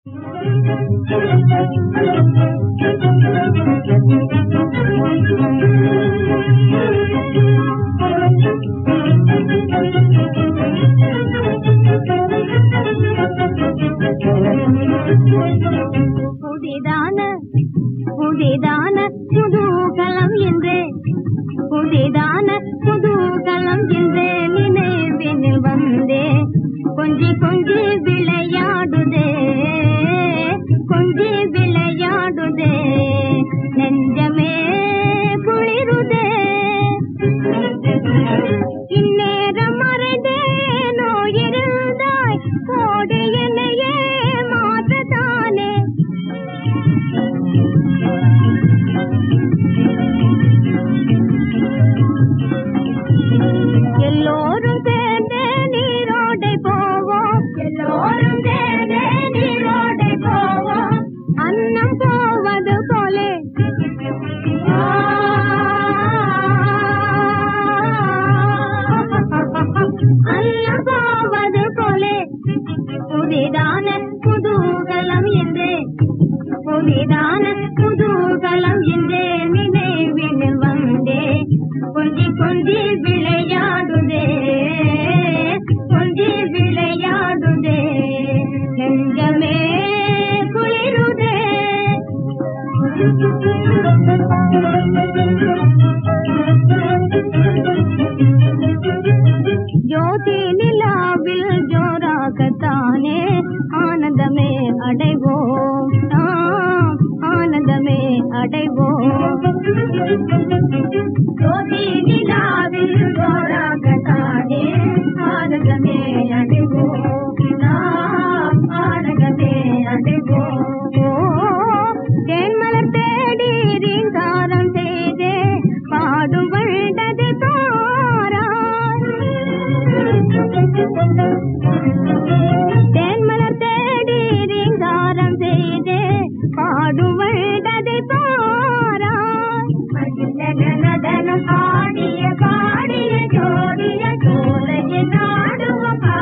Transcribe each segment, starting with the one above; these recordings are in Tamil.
புதிதான புதுகலம் என்றே புதிதான புதுகலம் என்றே நினைவினில் வந்தே கொஞ்சி கொஞ்சி விளையாடுதே கொஞ்சி விளையாடுதே நெஞ்சமே குளிருதே இந்நேரம் மறைந்தே நோயிருந்தாய் ஓடு என்னையே மாற்றத்தானே எல்லோரும் சேர்ந்து நீரோடை போவோம் எல்லோரும் சேர்ந்து நீரோடை போவோம் அன்னம் போவது போலே அன்னம் போவது போலே புதிதான புதுகலம் என்றே புதிதான புதுகலம் என்றே நினைவினில் வந்தே கொஞ்சி கொஞ்சி விளையாடுதே கொஞ்சி விளையாடுதே நெஞ்சமே குளிருதே ஜோதி நிலாவில் ஜோராகத்தானே ஆனந்தமே அடைவோம் ஆனந்தமே அடைவோம் ஜோதி நிலாவில் ஜோராகத்தானே ஆனந்தமே அடைவோம் ஆனந்தமே அடைவோம் தேன்மலர் தேடி ரீங்காரம் செய்தே பாடும் வந்தது பாராய் தேன்மலர் தேடி ரீங்காரம் செய்தே பாடும் வந்தது பாராய் நடனம் ஆடிய பாடிய ஜோடிய சோலைய நாடுவ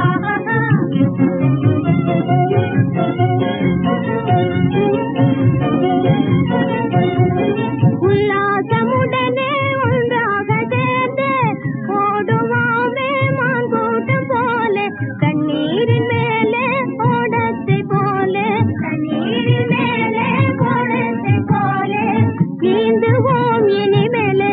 உல்லாசமுடனே ஒன்றாக சேர்ந்து ஓடுவாமே மாங்கூட்டம் போல கண்ணீரின் மேலே ஓடத்தை போல கண்ணீரின் மேலே ஓடத்தை போல நீந்துவோம் இனிமேலே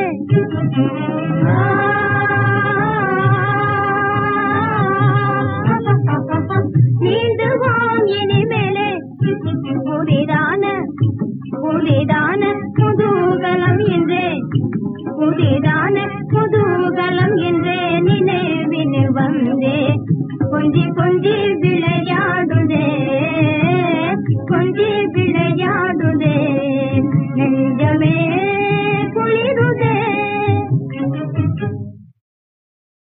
நீந்துவோம் இனிமேலே புதிதான புதிதான புதுகலம் என்றே புதிதான புதுகலம் என்றே நினைவினில் வந்தே கொஞ்சி கொஞ்சி